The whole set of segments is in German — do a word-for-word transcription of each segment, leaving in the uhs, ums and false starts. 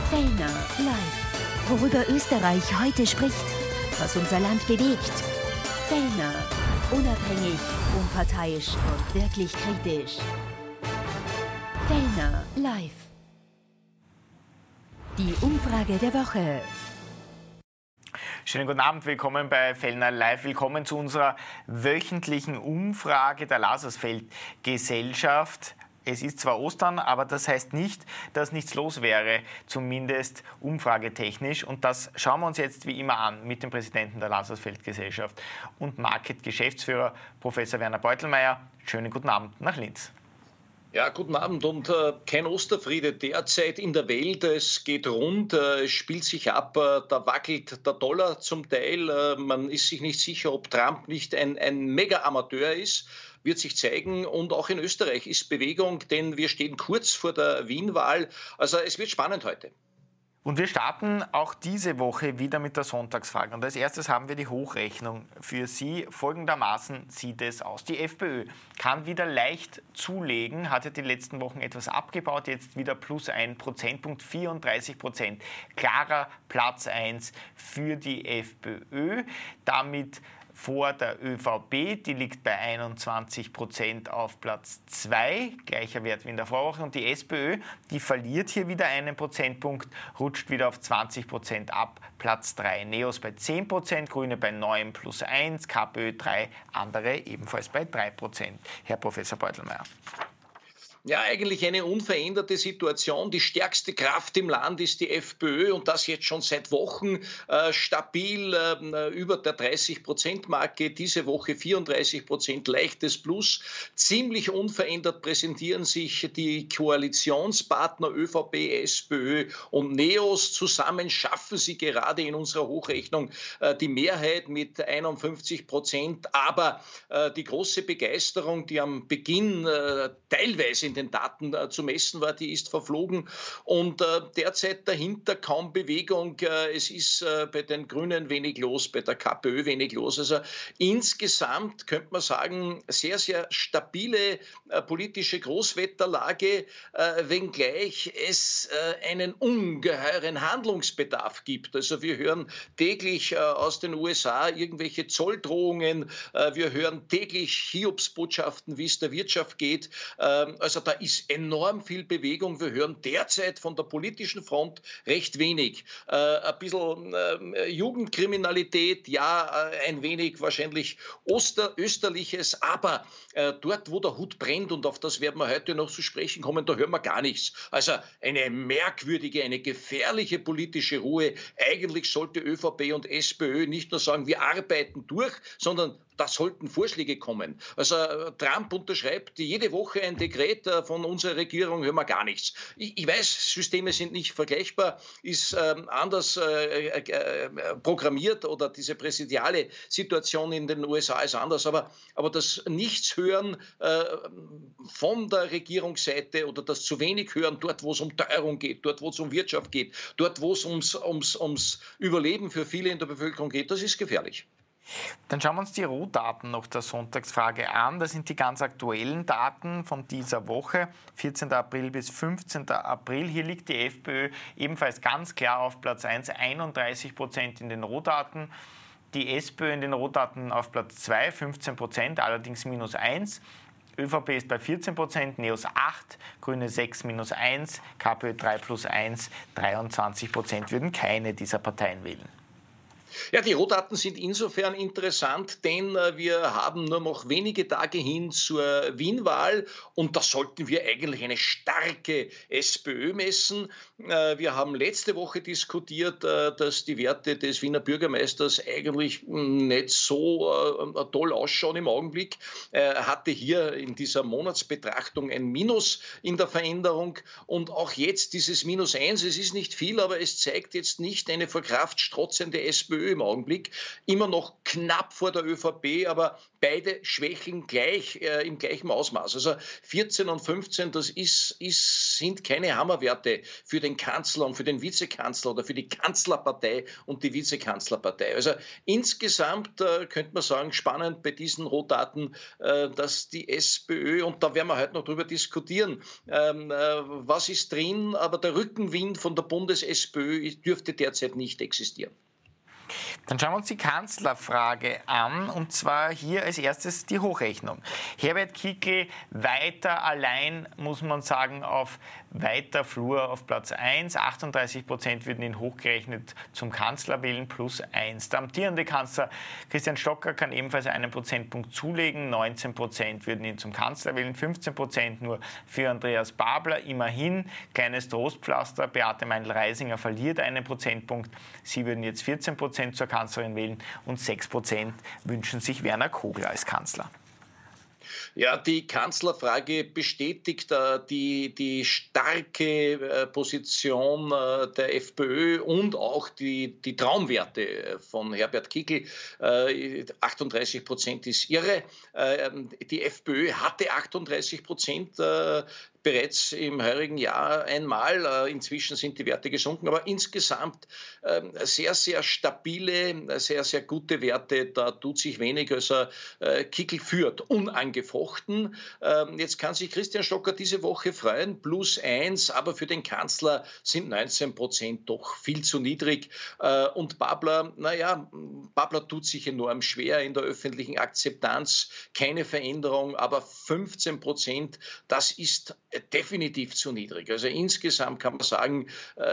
Fellner live. Worüber Österreich heute spricht, was unser Land bewegt. Fellner. Unabhängig, unparteiisch und wirklich kritisch. Fellner live. Die Umfrage der Woche. Schönen guten Abend, willkommen bei Fellner Live. Willkommen zu unserer wöchentlichen Umfrage der Lazarsfeld-Gesellschaft. Es ist zwar Ostern, aber das heißt nicht, dass nichts los wäre, zumindest umfragetechnisch. Und das schauen wir uns jetzt wie immer an mit dem Präsidenten der Lazarsfeld-Gesellschaft und Market-Geschäftsführer Professor Werner Beutelmeier. Schönen guten Abend nach Linz. Ja, guten Abend und äh, kein Osterfriede derzeit in der Welt. Es geht rund, äh, es spielt sich ab, äh, da wackelt der Dollar zum Teil. Äh, man ist sich nicht sicher, ob Trump nicht ein, ein Mega-Amateur ist. Wird sich zeigen. Und auch in Österreich ist Bewegung, denn wir stehen kurz vor der Wien-Wahl. Also es wird spannend heute. Und wir starten auch diese Woche wieder mit der Sonntagsfrage. Und als erstes haben wir die Hochrechnung für Sie. Folgendermaßen sieht es aus. Die FPÖ kann wieder leicht zulegen, hat ja die letzten Wochen etwas abgebaut, jetzt wieder plus ein Prozentpunkt, vierunddreißig Prozent. Klarer Platz eins für die FPÖ. Damit vor der ÖVP, die liegt bei einundzwanzig Prozent auf Platz zwei, gleicher Wert wie in der Vorwoche. Und die SPÖ, die verliert hier wieder einen Prozentpunkt, rutscht wieder auf zwanzig Prozent ab, Platz drei. NEOS bei zehn Prozent, Grüne bei neun plus eins, KPÖ drei, andere ebenfalls bei drei Prozent. Herr Professor Beutelmeier. Ja, eigentlich eine unveränderte Situation. Die stärkste Kraft im Land ist die FPÖ und das jetzt schon seit Wochen äh, stabil äh, über der dreißig-Prozent-Marke. Diese Woche vierunddreißig Prozent, leichtes Plus. Ziemlich unverändert präsentieren sich die Koalitionspartner ÖVP, SPÖ und NEOS. Zusammen schaffen sie gerade in unserer Hochrechnung äh, die Mehrheit mit einundfünfzig Prozent. Aber äh, die große Begeisterung, die am Beginn äh, teilweise in den Daten äh, zu messen war, die ist verflogen und äh, derzeit dahinter kaum Bewegung. Äh, es ist äh, bei den Grünen wenig los, bei der KPÖ wenig los. Also insgesamt könnte man sagen, sehr, sehr stabile äh, politische Großwetterlage, äh, wenngleich es äh, einen ungeheuren Handlungsbedarf gibt. Also wir hören täglich äh, aus den U S A irgendwelche Zolldrohungen, äh, wir hören täglich Hiobsbotschaften, wie es der Wirtschaft geht. Äh, also da ist enorm viel Bewegung. Wir hören derzeit von der politischen Front recht wenig. Äh, ein bisschen äh, Jugendkriminalität, ja, äh, ein wenig wahrscheinlich Oster, Österliches, aber äh, dort, wo der Hut brennt, und auf das werden wir heute noch zu sprechen kommen, da hören wir gar nichts. Also eine merkwürdige, eine gefährliche politische Ruhe. Eigentlich sollte ÖVP und SPÖ nicht nur sagen, wir arbeiten durch, sondern da sollten Vorschläge kommen. Also Trump unterschreibt jede Woche ein Dekret von unserer Regierung, hören wir gar nichts. Ich, ich weiß, Systeme sind nicht vergleichbar, ist ähm, anders äh, äh, programmiert oder diese präsidiale Situation in den U S A ist anders, aber, aber das Nichtshören äh, von der Regierungsseite oder das zu wenig Hören dort, wo es um Teuerung geht, dort, wo es um Wirtschaft geht, dort, wo es ums, ums, ums Überleben für viele in der Bevölkerung geht, das ist gefährlich. Dann schauen wir uns die Rohdaten noch der Sonntagsfrage an. Das sind die ganz aktuellen Daten von dieser Woche, vierzehnten April bis fünfzehnten April. Hier liegt die FPÖ ebenfalls ganz klar auf Platz eins, einunddreißig Prozent in den Rohdaten. Die SPÖ in den Rohdaten auf Platz zwei, fünfzehn Prozent, allerdings minus eins. ÖVP ist bei vierzehn Prozent, NEOS acht, Grüne sechs minus eins, KPÖ drei plus eins, dreiundzwanzig Prozent würden keine dieser Parteien wählen. Ja, die Rohdaten sind insofern interessant, denn äh, wir haben nur noch wenige Tage hin zur Wien-Wahl und da sollten wir eigentlich eine starke SPÖ messen. Äh, wir haben letzte Woche diskutiert, äh, dass die Werte des Wiener Bürgermeisters eigentlich mh, nicht so äh, toll ausschauen im Augenblick. Er hatte hier in dieser Monatsbetrachtung ein Minus in der Veränderung und auch jetzt dieses Minus eins, es ist nicht viel, aber es zeigt jetzt nicht eine vor Kraft strotzende SPÖ, FPÖ im Augenblick. Immer noch knapp vor der ÖVP, aber beide schwächeln gleich äh, im gleichen Ausmaß. Also vierzehn und fünfzehn, das ist, ist, sind keine Hammerwerte für den Kanzler und für den Vizekanzler oder für die Kanzlerpartei und die Vizekanzlerpartei. Also insgesamt äh, könnte man sagen, spannend bei diesen Rohdaten, äh, dass die SPÖ, und da werden wir heute noch drüber diskutieren, ähm, äh, was ist drin, aber der Rückenwind von der Bundes-SPÖ dürfte derzeit nicht existieren. Dann schauen wir uns die Kanzlerfrage an, und zwar hier als erstes die Hochrechnung. Herbert Kickl weiter allein, muss man sagen, auf weiter Flur auf Platz eins. achtunddreißig Prozent würden ihn hochgerechnet zum Kanzler wählen, plus eins. Der amtierende Kanzler Christian Stocker kann ebenfalls einen Prozentpunkt zulegen. neunzehn Prozent würden ihn zum Kanzler wählen, fünfzehn Prozent nur für Andreas Babler. Immerhin, kleines Trostpflaster, Beate Meindl-Reisinger verliert einen Prozentpunkt. Sie würden jetzt vierzehn Prozent zur Kanzlerin wählen und sechs Prozent wünschen sich Werner Kogler als Kanzler. Ja, die Kanzlerfrage bestätigt äh, die, die starke äh, Position äh, der FPÖ und auch die, die Traumwerte von Herbert Kickl. Äh, achtunddreißig Prozent ist irre. Äh, die FPÖ hatte achtunddreißig Prozent äh, bereits im heurigen Jahr einmal. Inzwischen sind die Werte gesunken, aber insgesamt sehr, sehr stabile, sehr, sehr gute Werte. Da tut sich wenig, also Kickl führt, unangefochten. Jetzt kann sich Christian Stocker diese Woche freuen, plus eins, aber für den Kanzler sind neunzehn Prozent doch viel zu niedrig. Und Babler, naja, Babler tut sich enorm schwer in der öffentlichen Akzeptanz, keine Veränderung, aber fünfzehn Prozent, das ist definitiv zu niedrig. Also insgesamt kann man sagen,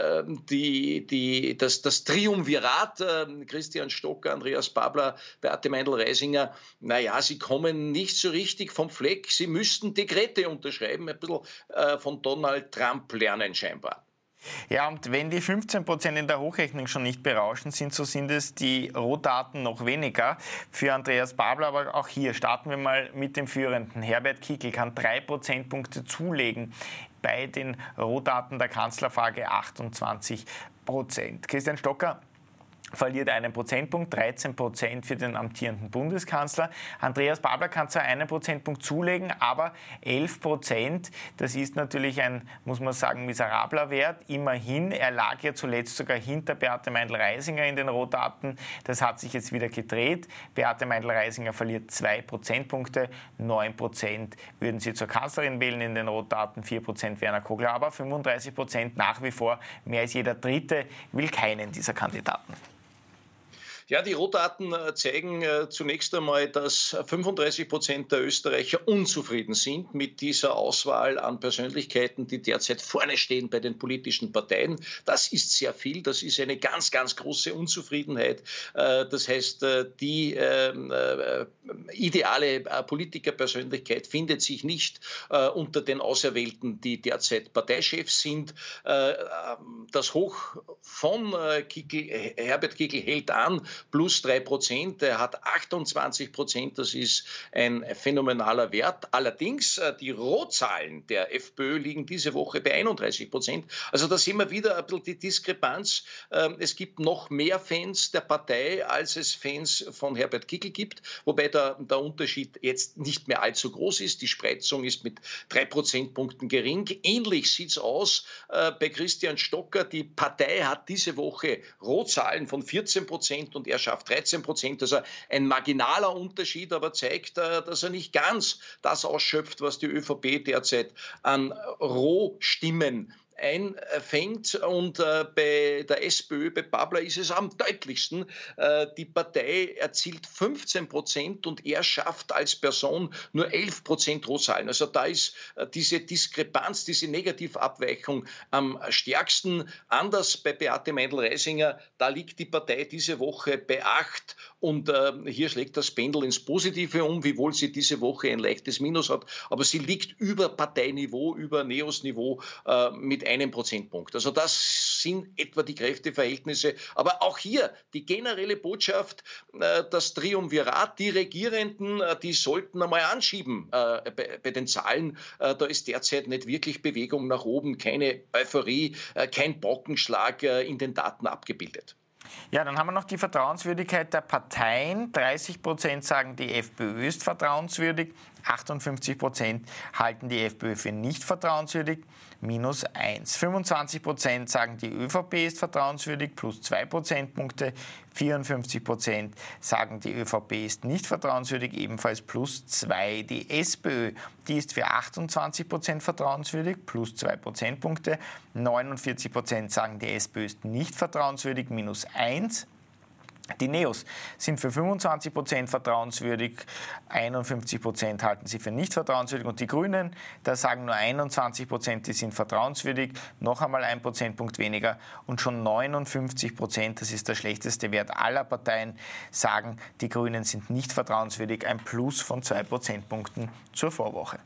die, die, das, das Triumvirat Christian Stocker, Andreas Babler, Beate Meindl-Reisinger, naja, sie kommen nicht so richtig vom Fleck. Sie müssten Dekrete unterschreiben, ein bisschen von Donald Trump lernen scheinbar. Ja, und wenn die fünfzehn Prozent in der Hochrechnung schon nicht berauschend sind, so sind es die Rohdaten noch weniger. Für Andreas Babler, aber auch hier starten wir mal mit dem Führenden. Herbert Kickl kann drei Prozentpunkte zulegen bei den Rohdaten der Kanzlerfrage, achtundzwanzig Prozent. Christian Stocker verliert einen Prozentpunkt, dreizehn Prozent für den amtierenden Bundeskanzler. Andreas Babler kann zwar einen Prozentpunkt zulegen, aber elf Prozent, das ist natürlich ein, muss man sagen, miserabler Wert. Immerhin, er lag ja zuletzt sogar hinter Beate Meindl-Reisinger in den Rohdaten. Das hat sich jetzt wieder gedreht. Beate Meindl-Reisinger verliert zwei Prozentpunkte, neun Prozent würden sie zur Kanzlerin wählen in den Rohdaten, vier Prozent Werner Kogler, aber fünfunddreißig Prozent nach wie vor, mehr als jeder Dritte, will keinen dieser Kandidaten. Ja, die Rohdaten zeigen äh, zunächst einmal, dass fünfunddreißig Prozent der Österreicher unzufrieden sind mit dieser Auswahl an Persönlichkeiten, die derzeit vorne stehen bei den politischen Parteien. Das ist sehr viel, das ist eine ganz, ganz große Unzufriedenheit. Äh, das heißt, äh, die äh, ideale Politikerpersönlichkeit findet sich nicht äh, unter den Auserwählten, die derzeit Parteichefs sind. Äh, das Hoch von äh, Kickl, Herbert Kickl hält an, plus drei Prozent. Er hat achtundzwanzig Prozent, das ist ein phänomenaler Wert. Allerdings, die Rohzahlen der FPÖ liegen diese Woche bei einunddreißig Prozent. Also da sehen wir wieder ein bisschen die Diskrepanz. Es gibt noch mehr Fans der Partei, als es Fans von Herbert Kickl gibt, wobei der, der Unterschied jetzt nicht mehr allzu groß ist. Die Spreizung ist mit drei Prozentpunkten gering. Ähnlich sieht es aus äh, bei Christian Stocker. Die Partei hat diese Woche Rohzahlen von vierzehn Prozent und er schafft dreizehn Prozent, also ein marginaler Unterschied, aber zeigt, dass er nicht ganz das ausschöpft, was die ÖVP derzeit an Rohstimmen einfängt. Und äh, bei der SPÖ, bei Babler ist es am deutlichsten. Äh, die Partei erzielt fünfzehn Prozent und er schafft als Person nur elf Prozent Rohzahlen. Also da ist äh, diese Diskrepanz, diese Negativabweichung am stärksten. Anders bei Beate Meindl-Reisinger, da liegt die Partei diese Woche bei acht und äh, hier schlägt das Pendel ins Positive um, wiewohl sie diese Woche ein leichtes Minus hat. Aber sie liegt über Parteiniveau, über Neos-Niveau äh, mit einem Prozentpunkt. Also das sind etwa die Kräfteverhältnisse. Aber auch hier die generelle Botschaft, äh, das Triumvirat, die Regierenden, äh, die sollten einmal anschieben äh, bei, bei den Zahlen. Äh, da ist derzeit nicht wirklich Bewegung nach oben, keine Euphorie, äh, kein Paukenschlag äh, in den Daten abgebildet. Ja, dann haben wir noch die Vertrauenswürdigkeit der Parteien. dreißig Prozent sagen, die FPÖ ist vertrauenswürdig, achtundfünfzig Prozent halten die FPÖ für nicht vertrauenswürdig, minus eins. fünfundzwanzig Prozent sagen, die ÖVP ist vertrauenswürdig, plus zwei Prozentpunkte. vierundfünfzig Prozent sagen, die ÖVP ist nicht vertrauenswürdig, ebenfalls plus zwei. Die SPÖ, die ist für achtundzwanzig Prozent vertrauenswürdig, plus zwei Prozentpunkte. neunundvierzig Prozent sagen, die SPÖ ist nicht vertrauenswürdig, minus eins. Die Neos sind für fünfundzwanzig Prozent vertrauenswürdig, einundfünfzig Prozent halten sie für nicht vertrauenswürdig. Und die Grünen, da sagen nur einundzwanzig Prozent, die sind vertrauenswürdig, noch einmal ein Prozentpunkt weniger. Und schon neunundfünfzig Prozent, das ist der schlechteste Wert aller Parteien, sagen, die Grünen sind nicht vertrauenswürdig, ein Plus von zwei Prozentpunkten zur Vorwoche.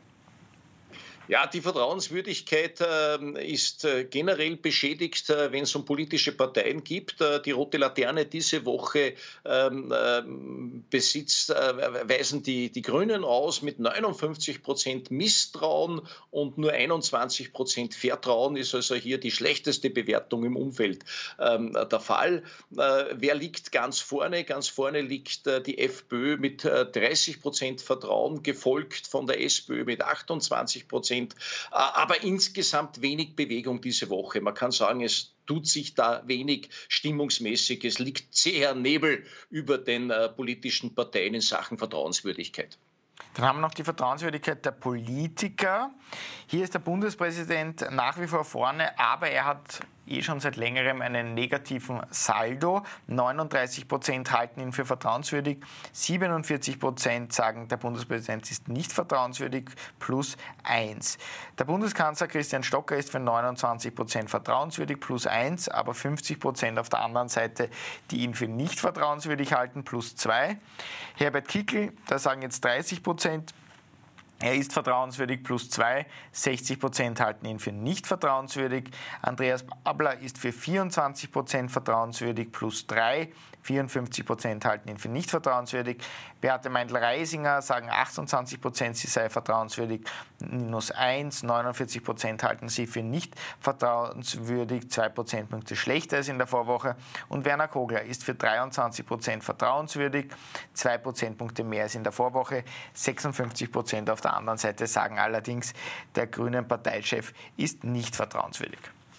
Ja, die Vertrauenswürdigkeit äh, ist äh, generell beschädigt, äh, wenn es um politische Parteien geht. Äh, die Rote Laterne diese Woche ähm, äh, besitzt, äh, weisen die, die Grünen aus mit neunundfünfzig Prozent Misstrauen und nur einundzwanzig Prozent Vertrauen, ist also hier die schlechteste Bewertung im Umfeld ähm, der Fall. Äh, wer liegt ganz vorne? Ganz vorne liegt äh, die FPÖ mit äh, dreißig Prozent Vertrauen, gefolgt von der SPÖ mit achtundzwanzig Prozent. Aber insgesamt wenig Bewegung diese Woche. Man kann sagen, es tut sich da wenig stimmungsmäßig. Es liegt sehr Nebel über den äh, politischen Parteien in Sachen Vertrauenswürdigkeit. Dann haben wir noch die Vertrauenswürdigkeit der Politiker. Hier ist der Bundespräsident nach wie vor vorne, aber er hat eh schon seit längerem einen negativen Saldo. neununddreißig Prozent halten ihn für vertrauenswürdig, siebenundvierzig Prozent sagen, der Bundespräsident ist nicht vertrauenswürdig, plus eins. Der Bundeskanzler Christian Stocker ist für neunundzwanzig Prozent vertrauenswürdig, plus eins, aber fünfzig Prozent auf der anderen Seite, die ihn für nicht vertrauenswürdig halten, plus zwei. Herbert Kickl, da sagen jetzt dreißig Prozent, er ist vertrauenswürdig, plus zwei, sechzig Prozent halten ihn für nicht vertrauenswürdig. Andreas Babler ist für vierundzwanzig Prozent vertrauenswürdig, plus drei, vierundfünfzig Prozent halten ihn für nicht vertrauenswürdig. Beate Meindl-Reisinger sagen achtundzwanzig Prozent, sie sei vertrauenswürdig, minus eins, neunundvierzig Prozent halten sie für nicht vertrauenswürdig, zwei Prozentpunkte schlechter als in der Vorwoche. Und Werner Kogler ist für dreiundzwanzig Prozent vertrauenswürdig, zwei Prozentpunkte mehr als in der Vorwoche. sechsundfünfzig Prozent auf der anderen Seite sagen allerdings, der grünen Parteichef ist nicht vertrauenswürdig.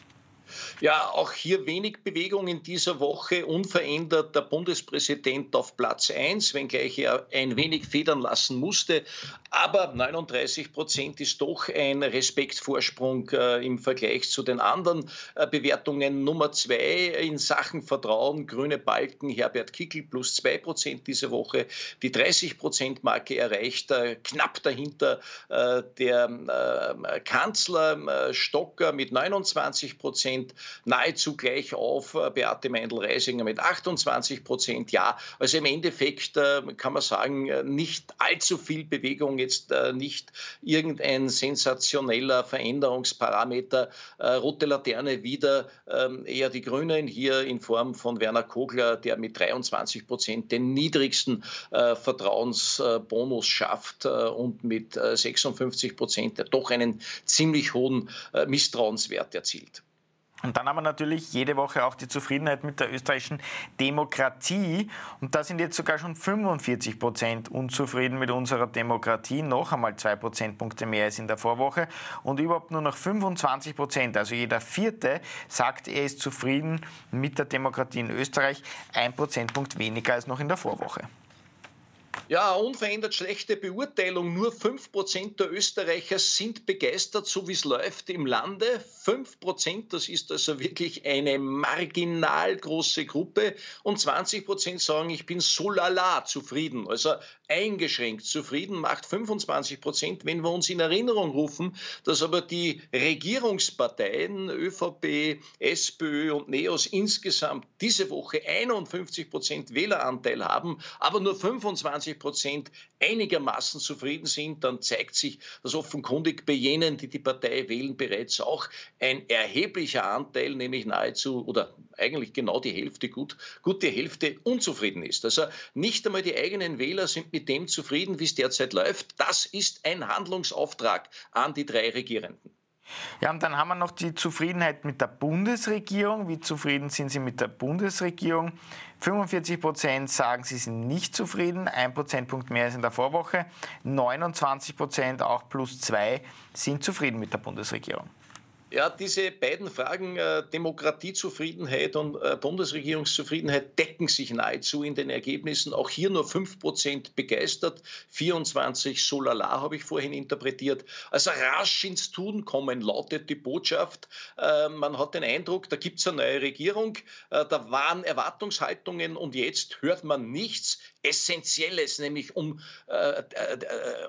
Ja, auch hier wenig Bewegung in dieser Woche, unverändert der Bundespräsident auf Platz eins, wenngleich er ein wenig federn lassen musste. Aber neununddreißig Prozent ist doch ein Respektvorsprung äh, im Vergleich zu den anderen äh, Bewertungen. Nummer zwei in Sachen Vertrauen, grüne Balken, Herbert Kickl plus zwei Prozent diese Woche. Die dreißig Prozent Marke erreicht, äh, knapp dahinter äh, der äh, Kanzler äh, Stocker mit neunundzwanzig Prozent. Nahezu gleich auf Beate Meindl-Reisinger mit achtundzwanzig Prozent. Ja, also im Endeffekt äh, kann man sagen, nicht allzu viel Bewegung, jetzt äh, nicht irgendein sensationeller Veränderungsparameter. Äh, Rote Laterne wieder äh, eher die Grünen, hier in Form von Werner Kogler, der mit dreiundzwanzig Prozent den niedrigsten äh, Vertrauensbonus schafft äh, und mit äh, sechsundfünfzig Prozent doch einen ziemlich hohen äh, Misstrauenswert erzielt. Und dann haben wir natürlich jede Woche auch die Zufriedenheit mit der österreichischen Demokratie. Und da sind jetzt sogar schon fünfundvierzig Prozent unzufrieden mit unserer Demokratie. Noch einmal zwei Prozentpunkte mehr als in der Vorwoche. Und überhaupt nur noch fünfundzwanzig Prozent, also jeder Vierte, sagt, er ist zufrieden mit der Demokratie in Österreich. Ein Prozentpunkt weniger als noch in der Vorwoche. Ja, unverändert schlechte Beurteilung. Nur fünf Prozent der Österreicher sind begeistert, so wie es läuft im Lande. fünf Prozent, das ist also wirklich eine marginal große Gruppe. Und zwanzig Prozent sagen, ich bin so lala zufrieden. Also eingeschränkt zufrieden macht fünfundzwanzig Prozent. Wenn wir uns in Erinnerung rufen, dass aber die Regierungsparteien, ÖVP, SPÖ und Neos insgesamt diese Woche einundfünfzig Prozent Wähleranteil haben, aber nur fünfundzwanzig Prozent einigermaßen zufrieden sind, dann zeigt sich, dass offenkundig bei jenen, die die Partei wählen, bereits auch ein erheblicher Anteil, nämlich nahezu oder eigentlich genau die Hälfte, gut, gut die Hälfte unzufrieden ist. Also nicht einmal die eigenen Wähler sind mit dem zufrieden, wie es derzeit läuft. Das ist ein Handlungsauftrag an die drei Regierenden. Ja, und dann haben wir noch die Zufriedenheit mit der Bundesregierung. Wie zufrieden sind Sie mit der Bundesregierung? fünfundvierzig Prozent sagen, sie sind nicht zufrieden, ein Prozentpunkt mehr als in der Vorwoche. neunundzwanzig Prozent, auch plus zwei, sind zufrieden mit der Bundesregierung. Ja, diese beiden Fragen, äh, Demokratiezufriedenheit und äh, Bundesregierungszufriedenheit, decken sich nahezu in den Ergebnissen. Auch hier nur fünf Prozent begeistert, vierundzwanzig so lala, habe ich vorhin interpretiert. Also rasch ins Tun kommen, lautet die Botschaft. Äh, man hat den Eindruck, da gibt es eine neue Regierung, äh, da waren Erwartungshaltungen und jetzt hört man nichts Essentielles, nämlich um äh, äh,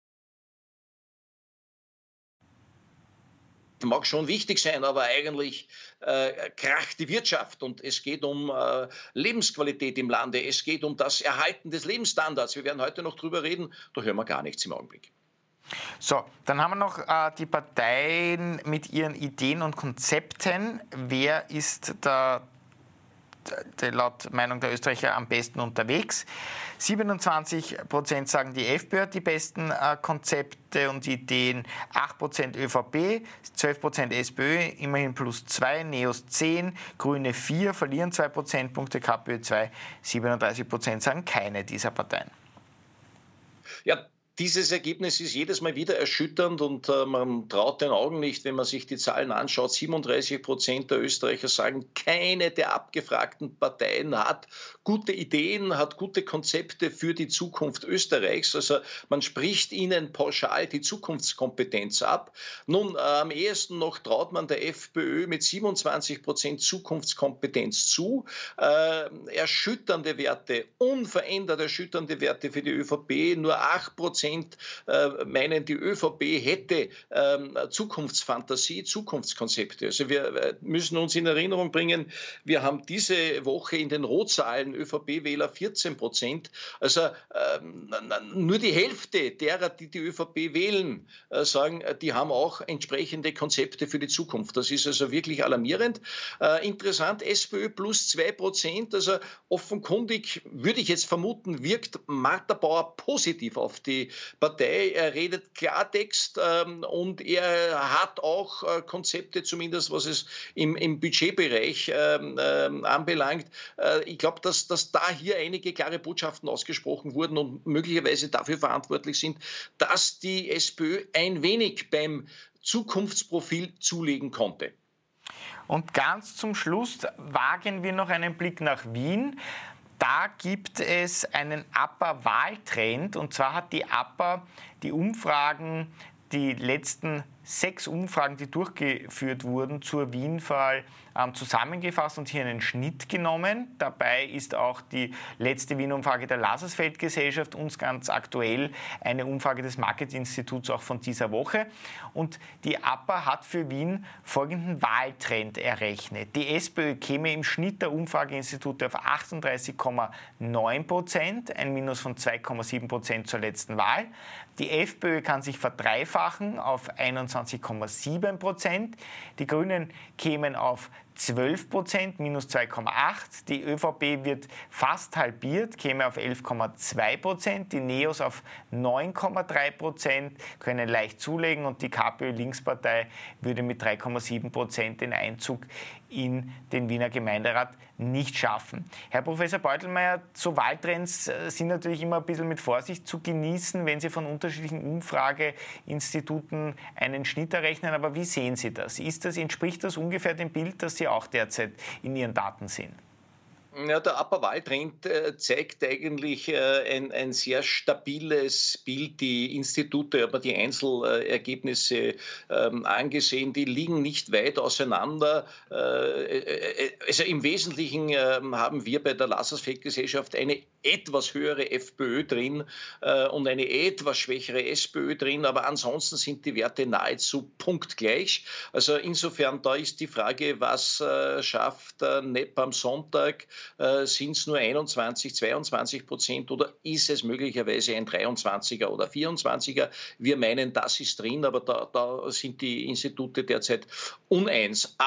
mag schon wichtig sein, aber eigentlich äh, kracht die Wirtschaft und es geht um äh, Lebensqualität im Lande, es geht um das Erhalten des Lebensstandards. Wir werden heute noch drüber reden, da hören wir gar nichts im Augenblick. So, dann haben wir noch äh, die Parteien mit ihren Ideen und Konzepten. Wer ist da laut Meinung der Österreicher am besten unterwegs? siebenundzwanzig Prozent sagen, die FPÖ hat die besten äh, Konzepte und Ideen, acht Prozent ÖVP, zwölf Prozent SPÖ, immerhin plus zwei, NEOS zehn, Grüne vier, verlieren zwei Prozentpunkte, KPÖ zwei, siebenunddreißig Prozent sagen keine dieser Parteien. Ja, dieses Ergebnis ist jedes Mal wieder erschütternd und äh, man traut den Augen nicht, wenn man sich die Zahlen anschaut. siebenunddreißig Prozent der Österreicher sagen, keine der abgefragten Parteien hat gute Ideen, hat gute Konzepte für die Zukunft Österreichs. Also man spricht ihnen pauschal die Zukunftskompetenz ab. Nun, äh, am ehesten noch traut man der FPÖ mit siebenundzwanzig Prozent Zukunftskompetenz zu. Äh, erschütternde Werte, unverändert erschütternde Werte für die ÖVP, nur acht Prozent meinen, die ÖVP hätte ähm, Zukunftsfantasie, Zukunftskonzepte. Also wir müssen uns in Erinnerung bringen, wir haben diese Woche in den Rotzahlen ÖVP-Wähler vierzehn Prozent. Also ähm, nur die Hälfte derer, die die ÖVP wählen, äh, sagen, die haben auch entsprechende Konzepte für die Zukunft. Das ist also wirklich alarmierend. Äh, interessant, SPÖ plus zwei Prozent. Also offenkundig, würde ich jetzt vermuten, wirkt Martha Bauer positiv auf die Partei. Er redet Klartext ähm, und er hat auch äh, Konzepte, zumindest was es im, im Budgetbereich ähm, ähm, anbelangt. Äh, ich glaube, dass, dass da hier einige klare Botschaften ausgesprochen wurden und möglicherweise dafür verantwortlich sind, dass die SPÖ ein wenig beim Zukunftsprofil zulegen konnte. Und ganz zum Schluss wagen wir noch einen Blick nach Wien. Da gibt es einen Upper-Wahltrend, und zwar hat die Upper die Umfragen, die letzten sechs Umfragen, die durchgeführt wurden zur Wien-Wahl, ähm, zusammengefasst und hier einen Schnitt genommen. Dabei ist auch die letzte Wien-Umfrage der Lazarsfeld-Gesellschaft, uns ganz aktuell eine Umfrage des Market-Instituts auch von dieser Woche. Und die Upper hat für Wien folgenden Wahltrend errechnet. Die SPÖ käme im Schnitt der Umfrageinstitute auf achtunddreißig Komma neun Prozent, ein Minus von zwei Komma sieben Prozent zur letzten Wahl. Die FPÖ kann sich verdreifachen auf einundzwanzig Komma sieben Prozent. Die Grünen kämen auf zwölf Prozent, minus zwei Komma acht. Die ÖVP wird fast halbiert, käme auf elf Komma zwei Prozent. Die NEOS auf neun Komma drei Prozent, können leicht zulegen. Und die KPÖ-Linkspartei würde mit drei Komma sieben Prozent den Einzug in den Wiener Gemeinderat nicht schaffen. Herr Professor Beutelmeier, so Wahltrends sind natürlich immer ein bisschen mit Vorsicht zu genießen, wenn Sie von unterschiedlichen Umfrageinstituten einen Schnitt errechnen. Aber wie sehen Sie das? Ist das, entspricht das ungefähr dem Bild, das Sie auch derzeit in Ihren Daten sehen? Ja, der Upper-Wahltrend äh, zeigt eigentlich äh, ein, ein sehr stabiles Bild. Die Institute, aber die Einzelergebnisse ähm, angesehen, die liegen nicht weit auseinander. Äh, also im Wesentlichen äh, haben wir bei der Lazarsfeld-Gesellschaft eine etwas höhere FPÖ drin äh, und eine etwas schwächere SPÖ drin, aber ansonsten sind die Werte nahezu punktgleich. Also insofern, da ist die Frage, was äh, schafft äh, N E P am Sonntag? Äh, sind es nur einundzwanzig, zweiundzwanzig Prozent oder ist es möglicherweise ein dreiundzwanziger oder vierundzwanziger? Wir meinen, das ist drin, aber da, da sind die Institute derzeit uneins. Aber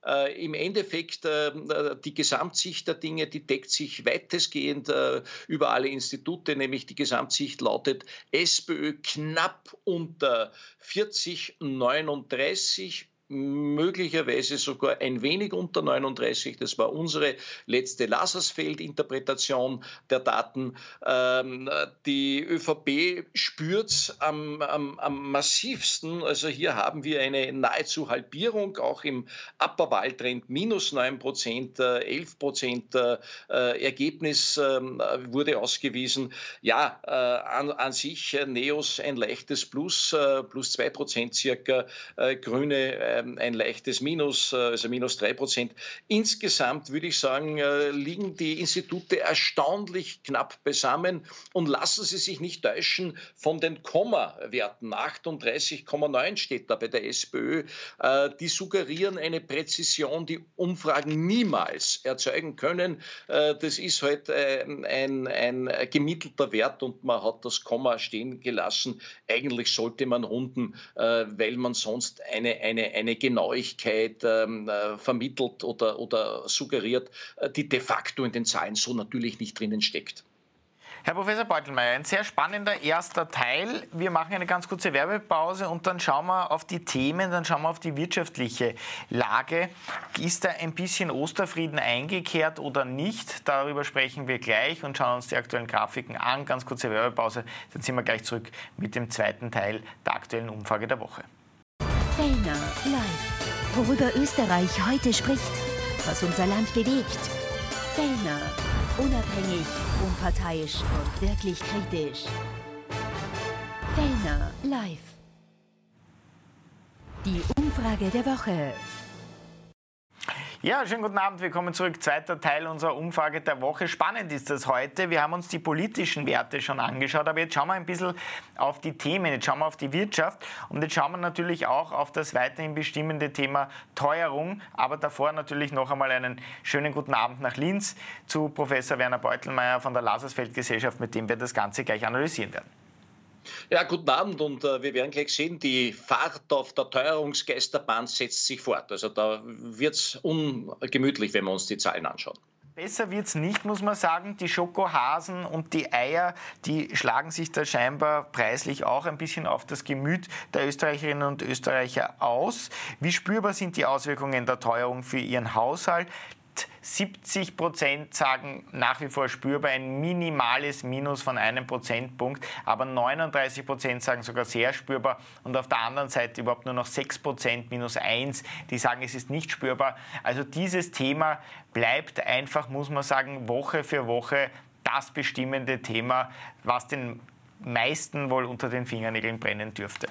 Äh, Im Endeffekt äh, die Gesamtsicht der Dinge, die deckt sich weitestgehend äh, über alle Institute, nämlich die Gesamtsicht lautet SPÖ knapp unter vierzig Komma neununddreißig, möglicherweise sogar ein wenig unter neununddreißig. Das war unsere letzte Lasarsfeld-Interpretation der Daten. Ähm, die ÖVP spürt es am, am, am massivsten. Also hier haben wir eine nahezu Halbierung, auch im Upper-Wahltrend minus neun Prozent, elf Prozent äh, Ergebnis äh, wurde ausgewiesen. Ja, äh, an, an sich äh, Neos ein leichtes Plus, äh, plus zwei Prozent circa, äh, Grüne äh, ein leichtes Minus, also minus drei Prozent. Insgesamt würde ich sagen, liegen die Institute erstaunlich knapp beisammen und lassen Sie sich nicht täuschen von den Kommawerten. achtunddreißig Komma neun steht da bei der SPÖ. Die suggerieren eine Präzision, die Umfragen niemals erzeugen können. Das ist halt ein, ein gemittelter Wert und man hat das Komma stehen gelassen. Eigentlich sollte man runden, weil man sonst eine, eine, eine Genauigkeit ähm, äh, vermittelt oder, oder suggeriert, äh, die de facto in den Zahlen so natürlich nicht drinnen steckt. Herr Professor Beutelmeier, ein sehr spannender erster Teil. Wir machen eine ganz kurze Werbepause und dann schauen wir auf die Themen, dann schauen wir auf die wirtschaftliche Lage. Ist da ein bisschen Osterfrieden eingekehrt oder nicht? Darüber sprechen wir gleich und schauen uns die aktuellen Grafiken an. Ganz kurze Werbepause, dann sind wir gleich zurück mit dem zweiten Teil der aktuellen Umfrage der Woche. Fellner live. Worüber Österreich heute spricht, was unser Land bewegt. Fellner. Unabhängig, unparteiisch und wirklich kritisch. Fellner live. Die Umfrage der Woche. Ja, schönen guten Abend. Willkommen zurück. Zweiter Teil unserer Umfrage der Woche. Spannend ist das heute. Wir haben uns die politischen Werte schon angeschaut, aber jetzt schauen wir ein bisschen auf die Themen. Jetzt schauen wir auf die Wirtschaft und jetzt schauen wir natürlich auch auf das weiterhin bestimmende Thema Teuerung. Aber davor natürlich noch einmal einen schönen guten Abend nach Linz zu Professor Werner Beutelmeier von der Lasarsfeld-Gesellschaft, mit dem wir das Ganze gleich analysieren werden. Ja, guten Abend und äh, wir werden gleich sehen, die Fahrt auf der Teuerungsgeisterbahn setzt sich fort. Also da wird es ungemütlich, wenn wir uns die Zahlen anschauen. Besser wird es nicht, muss man sagen. Die Schokohasen und die Eier, die schlagen sich da scheinbar preislich auch ein bisschen auf das Gemüt der Österreicherinnen und Österreicher aus. Wie spürbar sind die Auswirkungen der Teuerung für ihren Haushalt? siebzig Prozent sagen nach wie vor spürbar, ein minimales Minus von einem Prozentpunkt, aber neununddreißig Prozent sagen sogar sehr spürbar und auf der anderen Seite überhaupt nur noch sechs Prozent, minus eins, die sagen, es ist nicht spürbar. Also dieses Thema bleibt einfach, muss man sagen, Woche für Woche das bestimmende Thema, was den meisten wohl unter den Fingernägeln brennen dürfte.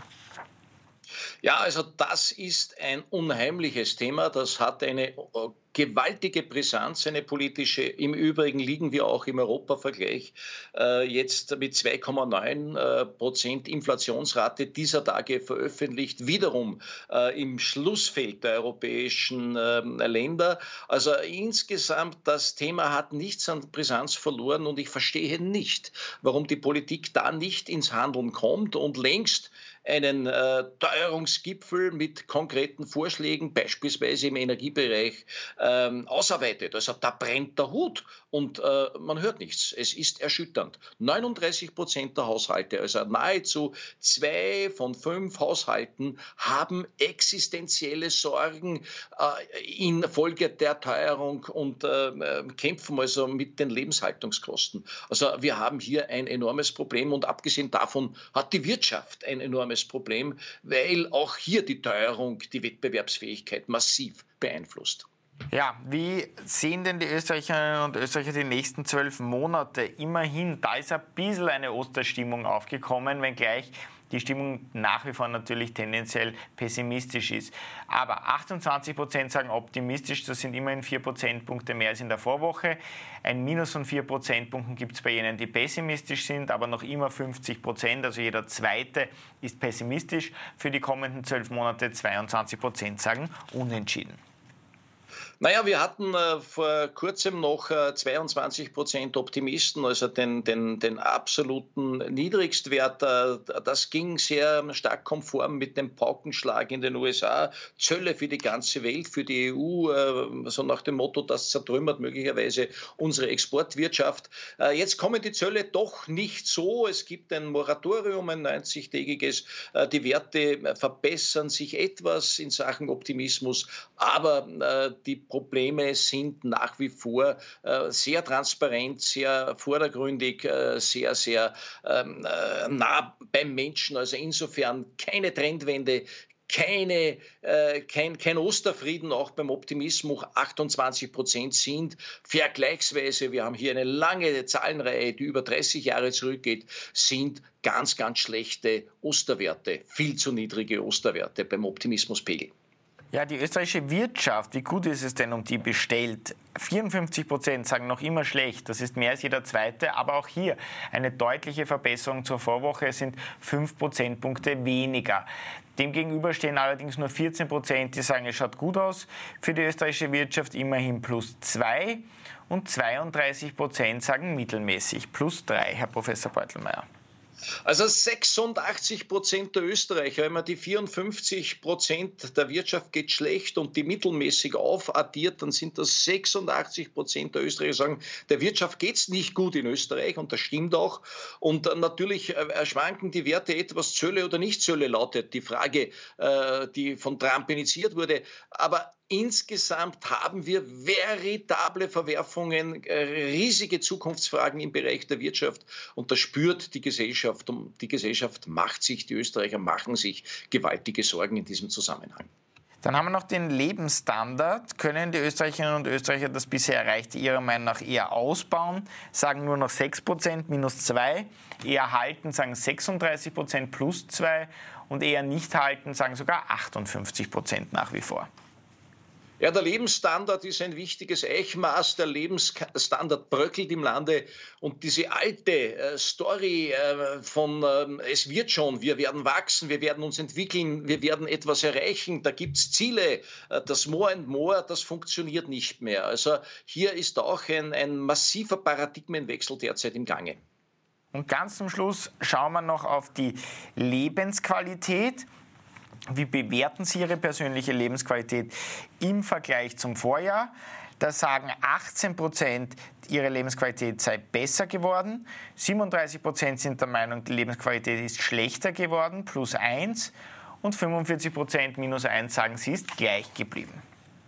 Ja, also das ist ein unheimliches Thema. Das hat eine gewaltige Brisanz, eine politische. Im Übrigen liegen wir auch im Europavergleich äh, jetzt mit zwei Komma neun Prozent Inflationsrate dieser Tage veröffentlicht, wiederum äh, im Schlussfeld der europäischen äh, Länder. Also insgesamt, das Thema hat nichts an Brisanz verloren und ich verstehe nicht, warum die Politik da nicht ins Handeln kommt und längst einen äh, Teuerungsgipfel mit konkreten Vorschlägen, beispielsweise im Energiebereich, ähm, ausarbeitet. Also da brennt der Hut und äh, man hört nichts. Es ist erschütternd. neununddreißig Prozent der Haushalte, also nahezu zwei von fünf Haushalten, haben existenzielle Sorgen äh, infolge der Teuerung und äh, kämpfen also mit den Lebenshaltungskosten. Also wir haben hier ein enormes Problem und abgesehen davon hat die Wirtschaft ein enormes Problem, weil auch hier die Teuerung die Wettbewerbsfähigkeit massiv beeinflusst. Ja, wie sehen denn die Österreicherinnen und Österreicher die nächsten zwölf Monate? Immerhin, da ist ein bisschen eine Osterstimmung aufgekommen, wenngleich die Stimmung nach wie vor natürlich tendenziell pessimistisch ist. Aber achtundzwanzig Prozent sagen optimistisch, das sind immerhin vier Prozentpunkte mehr als in der Vorwoche. Ein Minus von vier Prozentpunkten gibt es bei jenen, die pessimistisch sind, aber noch immer fünfzig Prozent, also jeder Zweite ist pessimistisch. Für die kommenden zwölf Monate zweiundzwanzig Prozent sagen unentschieden. Naja, wir hatten äh, vor kurzem noch äh, zweiundzwanzig Prozent Optimisten, also den, den, den absoluten Niedrigstwert. Äh, das ging sehr stark konform mit dem Paukenschlag in den U S A. Zölle für die ganze Welt, für die E U, äh, so nach dem Motto, das zertrümmert möglicherweise unsere Exportwirtschaft. Äh, jetzt kommen die Zölle doch nicht so. Es gibt ein Moratorium, ein neunzig-tägiges. Äh, die Werte verbessern sich etwas in Sachen Optimismus, aber äh, die Probleme sind nach wie vor äh, sehr transparent, sehr vordergründig, äh, sehr, sehr ähm, äh, nah beim Menschen. Also insofern keine Trendwende, keine, äh, kein, kein Osterfrieden, auch beim Optimismus. achtundzwanzig Prozent sind vergleichsweise, wir haben hier eine lange Zahlenreihe, die über dreißig Jahre zurückgeht, sind ganz, ganz schlechte Osterwerte, viel zu niedrige Osterwerte beim Optimismuspegel. Ja, die österreichische Wirtschaft, wie gut ist es denn um die bestellt? vierundfünfzig Prozent sagen noch immer schlecht, das ist mehr als jeder Zweite, aber auch hier eine deutliche Verbesserung zur Vorwoche, es sind fünf Prozentpunkte weniger. Demgegenüber stehen allerdings nur vierzehn Prozent, die sagen, es schaut gut aus für die österreichische Wirtschaft, immerhin plus zwei, und zweiunddreißig Prozent sagen mittelmäßig, plus drei, Herr Professor Beutelmeier. Also sechsundachtzig Prozent der Österreicher, wenn man die vierundfünfzig Prozent der Wirtschaft geht schlecht und die mittelmäßig aufaddiert, dann sind das sechsundachtzig Prozent der Österreicher, sagen, der Wirtschaft geht es nicht gut in Österreich, und das stimmt auch. Und natürlich schwanken die Werte etwas, Zölle oder nicht Zölle, lautet die Frage, die von Trump initiiert wurde. Aber insgesamt haben wir veritable Verwerfungen, riesige Zukunftsfragen im Bereich der Wirtschaft, und das spürt die Gesellschaft. Und die Gesellschaft macht sich, die Österreicher machen sich gewaltige Sorgen in diesem Zusammenhang. Dann haben wir noch den Lebensstandard. Können die Österreicherinnen und Österreicher das bisher Erreichte Ihrer Meinung nach eher ausbauen? Sagen nur noch sechs Prozent, minus zwei. Eher halten, sagen sechsunddreißig Prozent, plus zwei. Und eher nicht halten, sagen sogar achtundfünfzig Prozent nach wie vor. Ja, der Lebensstandard ist ein wichtiges Eichmaß. Der Lebensstandard bröckelt im Lande. Und diese alte äh, Story äh, von äh, es wird schon, wir werden wachsen, wir werden uns entwickeln, wir werden etwas erreichen, da gibt es Ziele, äh, das More and More, das funktioniert nicht mehr. Also hier ist auch ein, ein massiver Paradigmenwechsel derzeit im Gange. Und ganz zum Schluss schauen wir noch auf die Lebensqualität. Wie bewerten Sie Ihre persönliche Lebensqualität im Vergleich zum Vorjahr? Da sagen achtzehn Prozent, ihre Lebensqualität sei besser geworden. siebenunddreißig Prozent sind der Meinung, die Lebensqualität ist schlechter geworden, plus eins. Und fünfundvierzig Prozent, minus eins, sagen, sie ist gleich geblieben.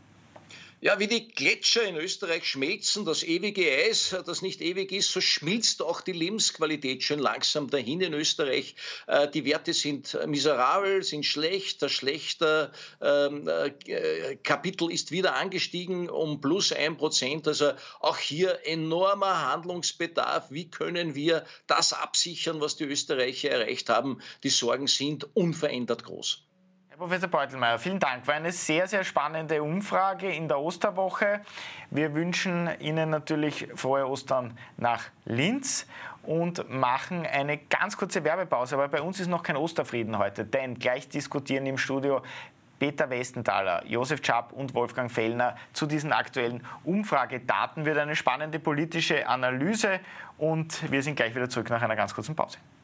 Ja, wie die Gletscher in Österreich schmelzen, das ewige Eis, das nicht ewig ist, so schmilzt auch die Lebensqualität schon langsam dahin in Österreich. Äh, die Werte sind miserabel, sind schlecht. Das schlechte ähm, äh, Kapitel ist wieder angestiegen um plus ein Prozent. Also auch hier enormer Handlungsbedarf. Wie können wir das absichern, was die Österreicher erreicht haben? Die Sorgen sind unverändert groß. Herr Professor Beutelmeier, vielen Dank. War eine sehr, sehr spannende Umfrage in der Osterwoche. Wir wünschen Ihnen natürlich frohe Ostern nach Linz und machen eine ganz kurze Werbepause. Aber bei uns ist noch kein Osterfrieden heute, denn gleich diskutieren im Studio Peter Westenthaler, Josef Schaap und Wolfgang Fellner zu diesen aktuellen Umfragedaten. Wird eine spannende politische Analyse, und wir sind gleich wieder zurück nach einer ganz kurzen Pause.